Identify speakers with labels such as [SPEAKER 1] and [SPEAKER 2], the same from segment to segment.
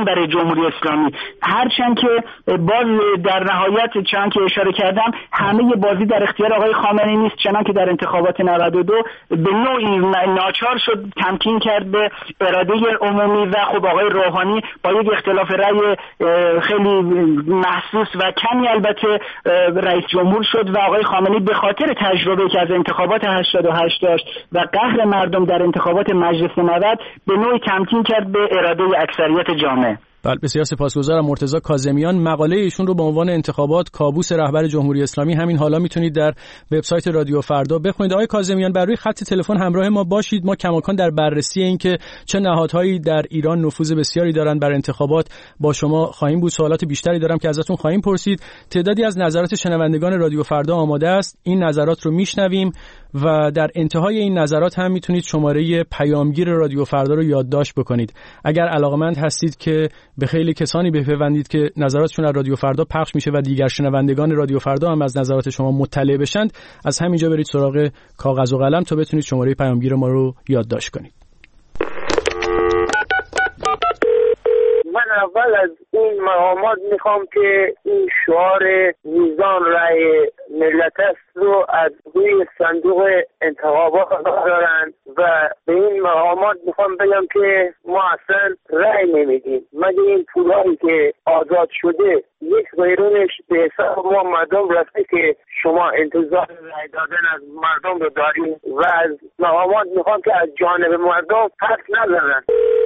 [SPEAKER 1] کاملا برای جمهوری اسلامی، هرچند که باز در نهایت چند که اشاره کردم همه بازی در اختیار آقای خامنه‌ای نیست، چنان که در انتخابات 92 به نوعی ناچار شد تمکین کرد به اراده عمومی و خب آقای روحانی با یک اختلاف رأی خیلی محسوس و کمی البته رئیس جمهور شد و آقای خامنه‌ای به خاطر تجربه‌ای که از انتخابات 88 داشت و قهر مردم در انتخابات مجلس 90 به نوعی تمکین کرد به اراده اکثریت جامعه.
[SPEAKER 2] بله، بسیار سپاسگزارم. مرتضی کاظمیان. مقاله ایشون رو به عنوان انتخابات کابوس رهبر جمهوری اسلامی همین حالا میتونید در وبسایت رادیو فردا بخونید. آقای کاظمیان، بر روی خط تلفن همراه ما باشید. ما کماکان در بررسی این که چه نهادهایی در ایران نفوذ بسیاری دارند بر انتخابات با شما خواهیم بود. سوالات بیشتری دارم که ازتون خواهیم پرسید. تعدادی از نظرات شنوندگان رادیو فردا آماده است. این نظرات رو میشنویم و در انتهای این نظرات هم میتونید شماره پیامگیر رادیو فردا رو یادداشت بکنید. اگر علاقمند هستید که به خیلی کسانی بپیوندید که نظراتشون از رادیو فردا پخش میشه و دیگر شنوندگان رادیو فردا هم از نظرات شما مطلع بشند، از همینجا برید سراغ کاغذ و قلم تا بتونید شماره پیامگیر ما رو یادداشت کنید.
[SPEAKER 3] من اول از این مقامات میخوام که این شعار میزان رأی ملت است رو از روی صندوق انتخابات دارن و به این مقامات میخوام بگم که ما اصلا رأی نمیدیم، مگه این پولایی که آزاد شده یک قیرونش به حساب ما مردم رفته که شما انتظار رأی دادن از مردم رو داریم و از مقامات میخوام که از جانب مردم حرف نزنن.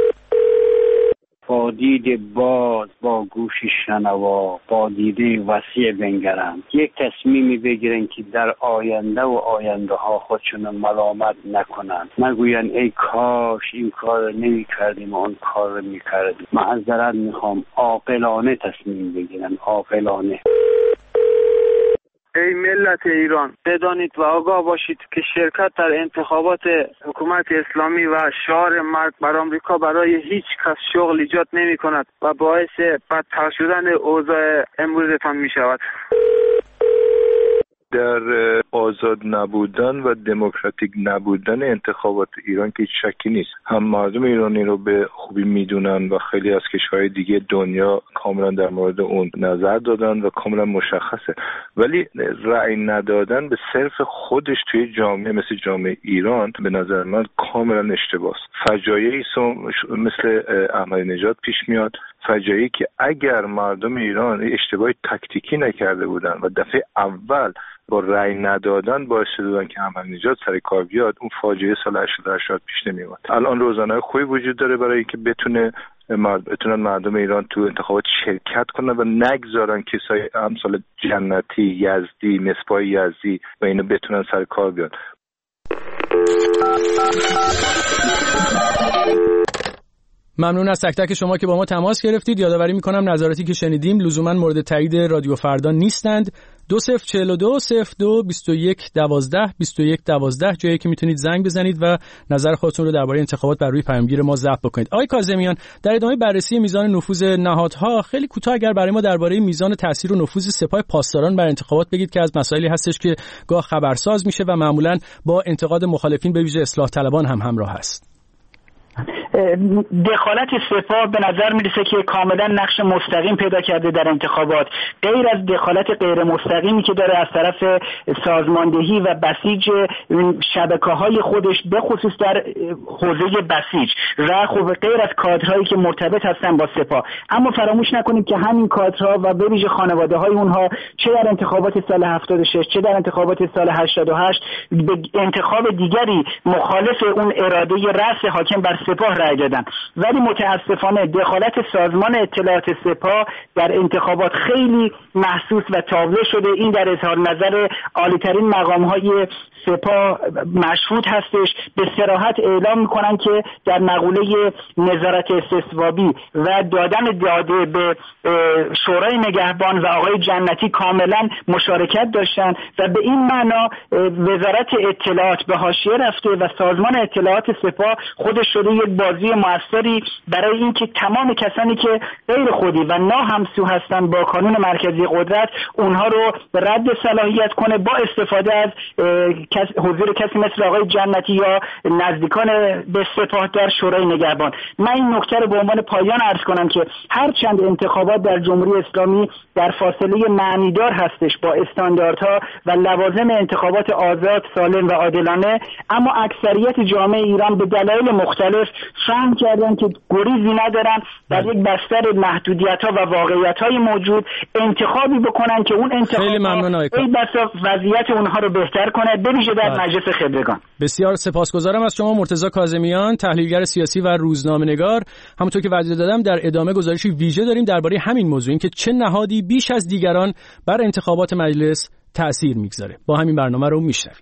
[SPEAKER 4] با دید باز، با گوش شنوا، با دیده وسیع بنگرند. یک تصمیمی بگیرن که در آینده و آینده ها خودشون ملامت نکنند، نگوین ای کاش این کار نمی کردیم و اون کار رو می کردیم. معذرت میخوام، عاقلانه تصمیم بگیرن، عاقلانه.
[SPEAKER 3] ای ملت ایران، بدانید و آگاه باشید که شرکت در انتخابات حکومت اسلامی و شعار مرگ بر آمریکا برای هیچ کس شغل ایجاد نمی کند و باعث بدتر شدن اوضاع امروزتان می شود.
[SPEAKER 5] در آزاد نبودن و دموکراتیک نبودن انتخابات ایران که شکی نیست. هم مردم ایرانی رو به خوبی میدونن و خیلی از کشورهای دیگه دنیا کاملا در مورد اون نظر دادن و کاملا مشخصه. ولی رأی ندادن به صرف خودش توی جامعه مثل جامعه ایران به نظر من کاملا اشتباهه. فجایعی مثل احمدی نژاد پیش میاد، فجایعی که اگر مردم ایران اشتباهی تاکتیکی نکرده بودن و دفعه اول با رأی ندادن باعث شدن که احمدی نژاد سر کار بیاد، اون فاجعه سال 88 پیش نمیاد. الان روزنامه خوبی وجود داره برای اینکه بتونن مردم ایران تو انتخابات شرکت کنن و نگذارن کسای امثال جنتی، یزدی، مصباح یزدی و اینا بتونن سر کار بیان.
[SPEAKER 2] ممنون از تک تک شما که با ما تماس گرفتید. یادآوری میکنم نظراتی که شنیدیم لزوما مورد تایید رادیو فردا نیستند. 2042 02 21 12 21 12 جایی که میتونید زنگ بزنید و نظر خودتون رو درباره انتخابات بر روی پیامگیر ما ضبط بکنید. آقای کاظمیان، در ادامه بررسی میزان نفوذ نهادها خیلی کوتاه اگر برای ما درباره میزان تاثیر و نفوذ سپاه پاسداران بر انتخابات بگید که از مسائلی هستش که گاه خبرساز میشه و معمولا با انتقاد مخالفین به ویژه اصلاح طلبان هم همراه است.
[SPEAKER 1] دخالت سپاه به نظر میرسه که کاملا نقش مستقیم پیدا کرده در انتخابات، غیر از دخالت غیر مستقیمی که داره از طرف سازماندهی و بسیج شبکه‌های خودش به خصوص در حوزه بسیج و خب غیر از کادرهایی که مرتبط هستن با سپاه. اما فراموش نکنیم که همین کادرها و به ویژه خانواده‌های اونها چه در انتخابات سال 76 چه در انتخابات سال 88 به انتخاب دیگری مخالف اون اراده رأس حاکم بر سپاه رای دادن. ولی متاسفانه دخالت سازمان اطلاعات سپاه در انتخابات خیلی محسوس و تابلو شده. این در اظهار نظر عالی‌ترین مقام‌های سپاه مشهود هستش. به صراحت اعلام میکنن که در مقوله نظارت استصوابی و دادن داده به شورای نگهبان و آقای جنتی کاملا مشارکت داشتن و به این معنا وزارت اطلاعات به حاشیه رفته و سازمان اطلاعات سپاه خودش شده یک بازی بازی موثری برای اینکه تمام کسانی که غیر خودی و ناهمسو هستند با کانون مرکزی قدرت اونها رو رد صلاحیت کنه با استفاده از حضور کسی مثل آقای جنتی یا نزدیکان به سپاهدار شورای نگهبان. من این نکته رو به عنوان پایان عرض کنم که هر چند انتخابات در جمهوری اسلامی در فاصله معنیدار هستش با استانداردها و لوازم انتخابات آزاد، سالم و عادلانه، اما اکثریت جامعه ایران به دلایل مختلف فهم کردن که گریزی ندارن در یک بستر محدودیت‌ها و واقعیت‌های موجود انتخابی بکنن که اون انتخاب ای بسا وضعیت اونها رو بهتر کنه، به ویژه در مجلس خبرگان.
[SPEAKER 2] بسیار سپاسگزارم از شما مرتضی کاظمیان، تحلیلگر سیاسی و روزنامه‌نگار. همونطور که وعده دادم در ادامه گزارشی ویژه داریم درباره همین موضوع، اینکه چه نهادی بیش از دیگران بر انتخابات مجلس تأثیر میگذاره. با همین برنامه رو میشنویم.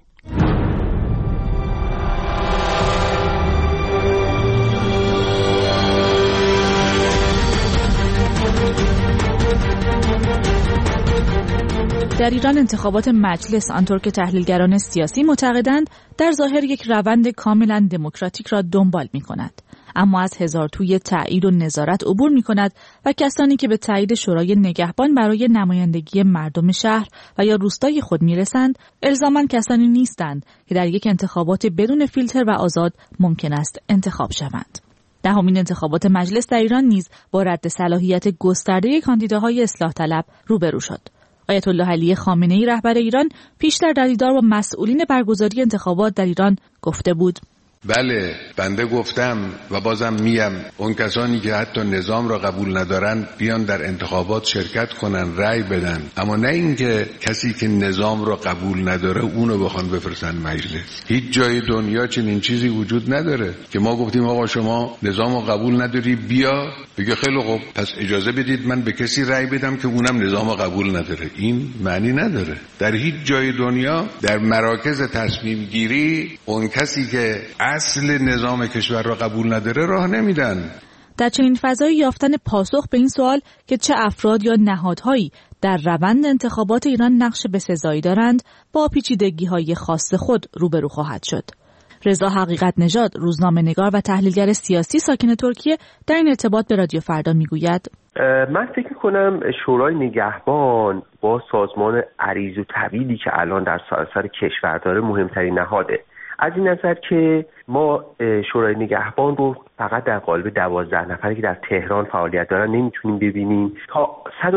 [SPEAKER 6] در ایران انتخابات مجلس آنطور که تحلیلگران سیاسی معتقدند در ظاهر یک روند کاملا دموکراتیک را دنبال می کند، اما از هزار توی تایید و نظارت عبور می کند و کسانی که به تایید شورای نگهبان برای نمایندگی مردم شهر و یا روستای خود می رسند الزاماً کسانی نیستند که در یک انتخابات بدون فیلتر و آزاد ممکن است انتخاب شوند. دهمین انتخابات مجلس در ایران نیز با رد صلاحیت گسترده کاندیداهای اصلاح طلب روبرو شد. آیت الله علی خامنه‌ای رهبر ایران پیشتر در دیدار با مسئولین برگزاری انتخابات در ایران گفته بود:
[SPEAKER 7] بله، بنده گفتم و بازم میم، اون کسانی که حتی نظام را قبول ندارن بیان در انتخابات شرکت کنن، رأی بدن، اما نه اینکه کسی که نظام را قبول نداره اونو بخوان بفرستن مجلس. هیچ جای دنیا چنین چیزی وجود نداره که ما گفتیم آقا شما نظام را قبول نداری بیا، بگه خیلی خوب پس اجازه بدید من به کسی رأی بدم که اونم نظام را قبول نداره. این معنی نداره. در هیچ جای دنیا در مراکز تصمیم گیری اون کسی که اصل نظام کشور را قبول نداره راه نمیدن.
[SPEAKER 6] در چنین فضایی یافتن پاسخ به این سوال که چه افراد یا نهادهایی در روند انتخابات ایران نقش بسزایی دارند با پیچیدگی‌های خاص خود روبرو خواهد شد. رضا حقیقت نژاد، روزنامه‌نگار و تحلیلگر سیاسی ساکن ترکیه، در این ارتباط به رادیو فردا میگوید:
[SPEAKER 8] من فکر می‌کنم شورای نگهبان با سازمان عریض و طویلی که الان در سراسر کشور داره مهمترین نهاده. از این نظر که ما شورای نگهبان رو فقط در قالب 12 نفری که در تهران فعالیت دارن نمیتونیم ببینیم. تا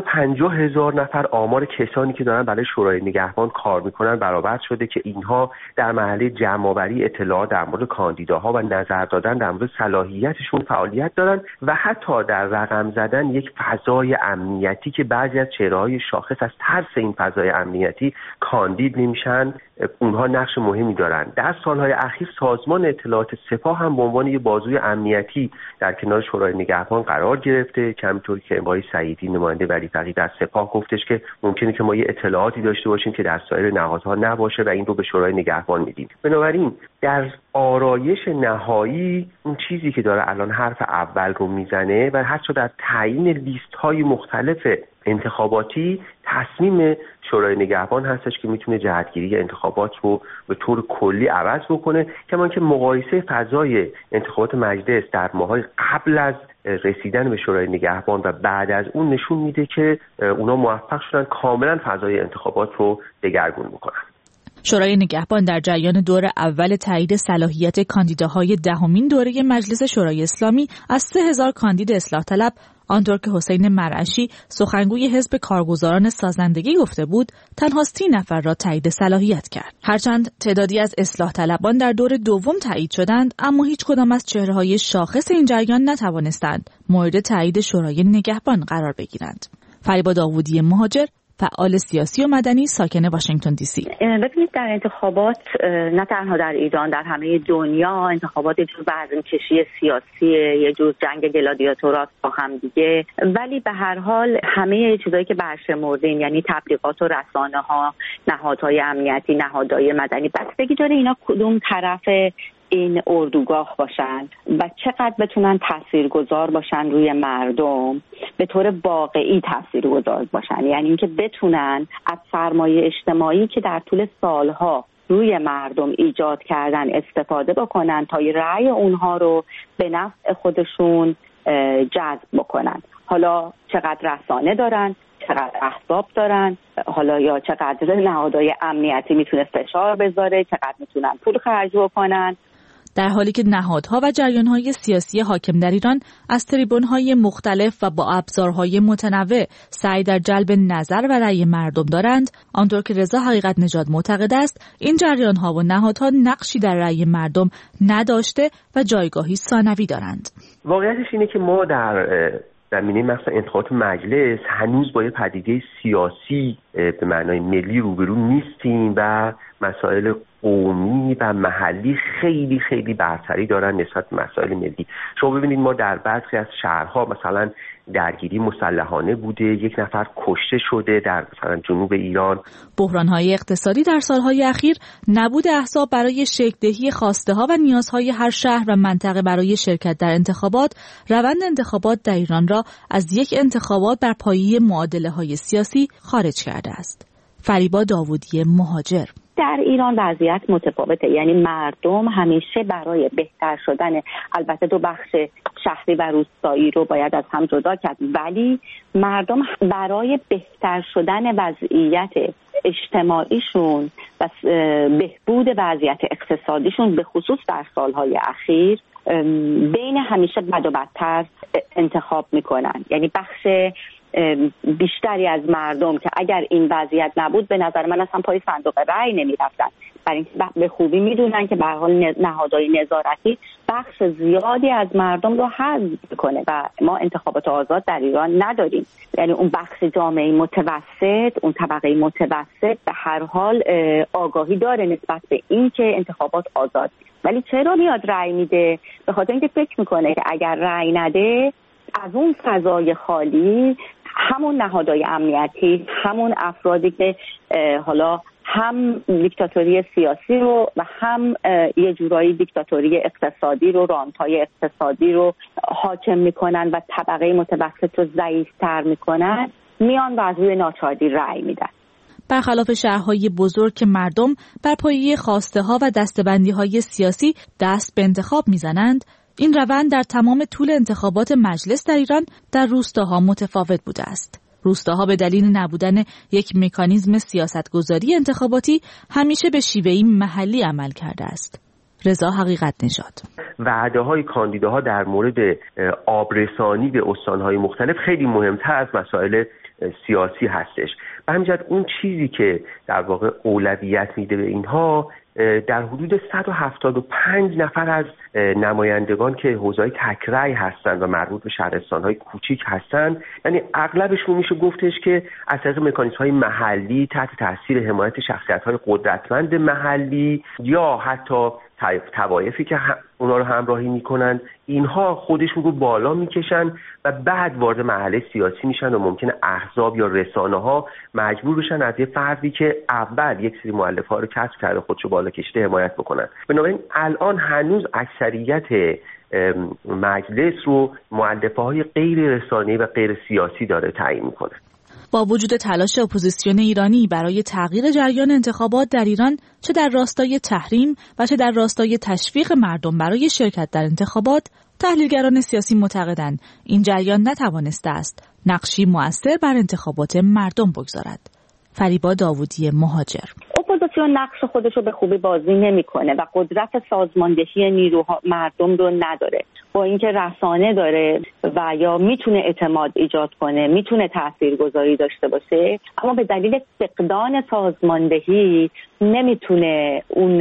[SPEAKER 8] 150,000 نفر آمار کسانی که دارن برای شورای نگهبان کار میکنن برآورد شده که اینها در مرحله جمع‌آوری اطلاعات در مورد کاندیداها و نظر دادن در مورد صلاحیتشون فعالیت دارن و حتی در رقم زدن یک فضای امنیتی که بعضی از چهره‌های شاخص از ترس این فضای امنیتی کاندید نمیشن، اونها نقش مهمی دارن. در سالهای اخیر سازمان اطلاعات سپاه هم به عنوان یک بازوی امنیتی در کنار شورای نگهبان قرار گرفته که همونطور که آقای سعیدی نماینده ولی فقید از سپاه گفتش که ممکنه که ما یه اطلاعاتی داشته باشیم که در سایر نهادها نباشه و این رو به شورای نگهبان میدیم. بنابراین در آرایش نهایی اون چیزی که داره الان حرف اول رو میزنه و حتی در تعیین لیست‌های مختلف انتخاباتی تصمیم شورای نگهبان هستش که میتونه جهتگیری انتخابات رو به طور کلی عوض بکنه. کما که مقایسه فضای انتخابات مجلس در ماهای قبل از رسیدن به شورای نگهبان و بعد از اون نشون میده که اونا موفق شدن کاملا فضای انتخابات رو دگرگون بکنن.
[SPEAKER 6] شورای نگهبان در جریان دور اول تایید صلاحیت کاندیداهای دهمین دوره مجلس شورای اسلامی از 3000 کاندید اصلاح طلب، آنطور که حسین مرعشی سخنگوی حزب کارگزاران سازندگی گفته بود، تنها 30 نفر را تایید صلاحیت کرد. هرچند تعدادی از اصلاح طلبان در دور دوم تایید شدند، اما هیچ کدام از چهره‌های شاخص این جریان نتوانستند مورد تایید شورای نگهبان قرار بگیرند. فریبا داوودی مهاجر، فعال سیاسی و مدنی ساکن واشنگتن دی سی:
[SPEAKER 9] ببینید در انتخابات نه تنها در ایران، در همه دنیا انتخابات یه جور وزن‌کشی سیاسیه، یه جور جنگ گلادیاتورات با هم دیگه، ولی به هر حال همه چیزایی که برشمردیم، یعنی تبلیغات و رسانه‌ها، نهادهای امنیتی، نهادهای مدنی، بستگی داره اینا کدوم طرف این اردوگاه باشن و چقدر بتونن تاثیرگذار باشن روی مردم، به طور واقعی تاثیرگذار باشن، یعنی اینکه بتونن از سرمایه اجتماعی که در طول سالها روی مردم ایجاد کردن استفاده بکنن تا رأی اونها رو به نفع خودشون جذب بکنن. حالا چقدر رسانه دارن، چقدر احزاب دارن، حالا یا چقدر نهادهای امنیتی میتونه فشار بذاره، چقدر میتونن پول خرج بکنن.
[SPEAKER 6] در حالی که نهادها و جریانهای سیاسی حاکم در ایران از تریبونهای مختلف و با ابزارهای متنوع سعی در جلب نظر و رأی مردم دارند، آنطور که رضا حقیقت نژاد معتقد است این جریانها و نهادها نقشی در رأی مردم نداشته و جایگاهی ثانوی دارند.
[SPEAKER 8] واقعیتش اینه که ما در زمینه مثلا انتخابات مجلس هنوز با یه پدیده سیاسی به معنای ملی روبرو نیستیم و مسائل قومی و محلی خیلی خیلی برتری دارن نسبت به مسائل ملی. شما ببینید ما در بعضی از شهرها مثلا درگیری مسلحانه بوده، یک نفر کشته شده در مثلا جنوب ایران.
[SPEAKER 6] بحران‌های اقتصادی در سالهای اخیر، نبود احزاب برای شکل‌دهی خواسته‌ها و نیازهای هر شهر و منطقه برای شرکت در انتخابات، روند انتخابات در ایران را از یک انتخابات بر پایه معادله‌های سیاسی خارج کرده است. فریبا داوودی، مهاجر.
[SPEAKER 9] در ایران وضعیت متفاوته، یعنی مردم همیشه برای بهتر شدن، البته دو بخش شهری و روستایی رو باید از هم جدا کرد، ولی مردم برای بهتر شدن وضعیت اجتماعیشون و بهبود وضعیت اقتصادیشون به خصوص در سالهای اخیر بین همیشه بد و بدتر انتخاب میکنن. یعنی بخش بیشتری از مردم که اگر این وضعیت نبود به نظر من اصلا پای صندوق رأی نمی‌رفتن، برای اینکه به خوبی میدونن که به هر حال نهادهای نظارتی بخش زیادی از مردم رو حذف میکنه و ما انتخابات آزاد در ایران نداریم. یعنی اون بخش جامعه متوسط، اون طبقه متوسط به هر حال آگاهی داره نسبت به این که انتخابات آزاد، ولی چرا میاد رأی میده؟ به خاطر اینکه فکر میکنه که اگر رأی نده از اون فضای خالی همون نهادهای امنیتی، همون افرادی که حالا هم دیکتاتوری سیاسی رو و هم یه جورایی دیکتاتوری اقتصادی رو، رانت‌های اقتصادی رو حاکم میکنن و طبقه متوسط رو ضعیف‌تر میکنن، میان و از روی ناچاری رأی میدن.
[SPEAKER 6] برخلاف شهرهای بزرگ که مردم بر پایه خواسته‌ها و دسته‌بندی‌های سیاسی دست به انتخاب میزنند، این روند در تمام طول انتخابات مجلس در ایران در روستاها متفاوت بوده است. روستاها به دلیل نبودن یک مکانیزم سیاستگذاری انتخاباتی همیشه به شیوهی محلی عمل کرده است. رضا حقیقت نژاد.
[SPEAKER 8] وعده‌های کاندیداها در مورد آبرسانی به استان‌های مختلف خیلی مهمتر از مسائل سیاسی هستش. به همین جهت اون چیزی که در واقع اولویت میده به اینها در حدود 175 نفر از نمایندگان که حوزه‌های تک رأی هستند و مربوط به شهرستان‌های کوچیک هستند، یعنی اغلبشون میشه گفتش که از طریق مکانیزم‌های محلی تحت تاثیر حمایت شخصیت‌های قدرتمند محلی یا حتی توایفی که اونا رو همراهی میکنن، اینها خودشون رو بالا میکشن و بعد وارد مرحله سیاسی میشن و ممکنه احزاب یا رسانه‌ها مجبور بشن از یه فردی که اول یک سری مؤلفه‌ها رو کسب کرده خودشو بالا کشیده حمایت بکنن. بنابراین الان هنوز اکثریت مجلس رو مؤلفه‌های غیر رسانه‌ای و غیر سیاسی داره تعیین میکنه.
[SPEAKER 6] با وجود تلاش اپوزیسیون ایرانی برای تغییر جریان انتخابات در ایران، چه در راستای تحریم و چه در راستای تشویق مردم برای شرکت در انتخابات، تحلیلگران سیاسی معتقدند این جریان نتوانسته است نقشی مؤثر بر انتخابات مردم بگذارد. فریبا داوودی، مهاجر.
[SPEAKER 9] اپوزیسیون نقش خودش رو به خوبی بازی نمی‌کنه و قدرت سازماندهی نیروها مردم رو نداره. با اینکه رسانه داره و یا میتونه اعتماد ایجاد کنه، میتونه تاثیرگذاری داشته باشه، اما به دلیل فقدان سازماندهی نمیتونه اون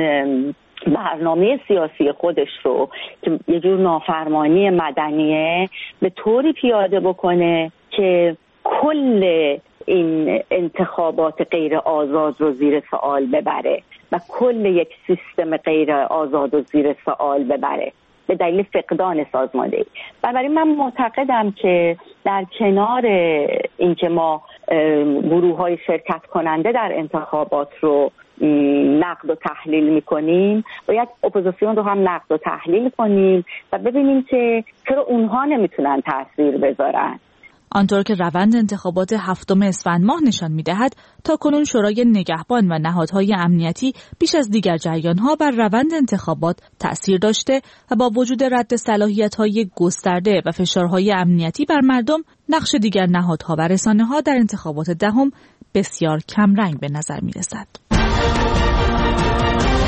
[SPEAKER 9] برنامه سیاسی خودش رو که یه جور نافرمانی مدنیه به طوری پیاده بکنه که کل این انتخابات غیر آزاد رو زیر سوال ببره و کل یک سیستم غیر آزاد رو زیر سوال ببره به دلیل فقدان سازماندهی. بنابراین من معتقدم که در کنار اینکه ما گروه‌های شرکت کننده در انتخابات رو نقد و تحلیل میکنیم، باید اپوزیسیون رو هم نقد و تحلیل کنیم و ببینیم که چرا اونها نمیتونن تاثیر بذارن.
[SPEAKER 6] آنطور که روند انتخابات 7 اسفند ماه نشان می‌دهد، تاکنون شورای نگهبان و نهادهای امنیتی بیش از دیگر جریان‌ها بر روند انتخابات تأثیر داشته و با وجود رد صلاحیت‌های گسترده و فشارهای امنیتی بر مردم، نقش دیگر نهادها و رسانه‌ها در انتخابات 10 بسیار کمرنگ به نظر می‌رسد.